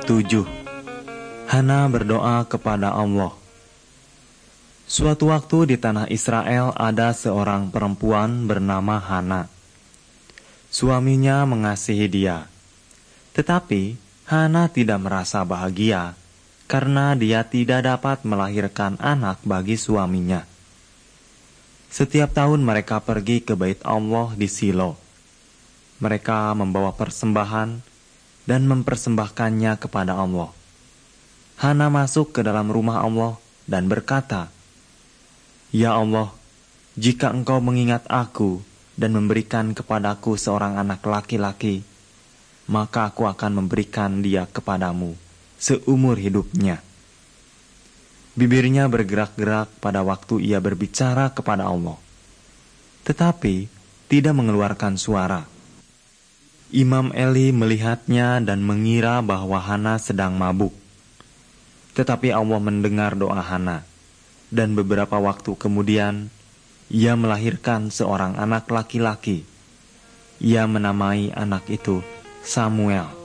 7. Hana berdoa kepada Allah. Suatu waktu di tanah Israel ada seorang perempuan bernama Hana. Suaminya mengasihi dia. Tetapi Hana tidak merasa bahagia karena dia tidak dapat melahirkan anak bagi suaminya. Setiap tahun mereka pergi ke bait Allah di Silo. Mereka membawa persembahan dan mempersembahkannya kepada Allah. Hana masuk ke dalam rumah Allah dan berkata, "Ya Allah, jika Engkau mengingat aku dan memberikan kepadaku seorang anak laki-laki, maka aku akan memberikan dia kepadamu seumur hidupnya." Bibirnya bergerak-gerak pada waktu ia berbicara kepada Allah, tetapi tidak mengeluarkan suara. Imam Eli melihatnya dan mengira bahwa Hana sedang mabuk. Tetapi Allah mendengar doa Hana, dan beberapa waktu kemudian ia melahirkan seorang anak laki-laki. Ia menamai anak itu Samuel.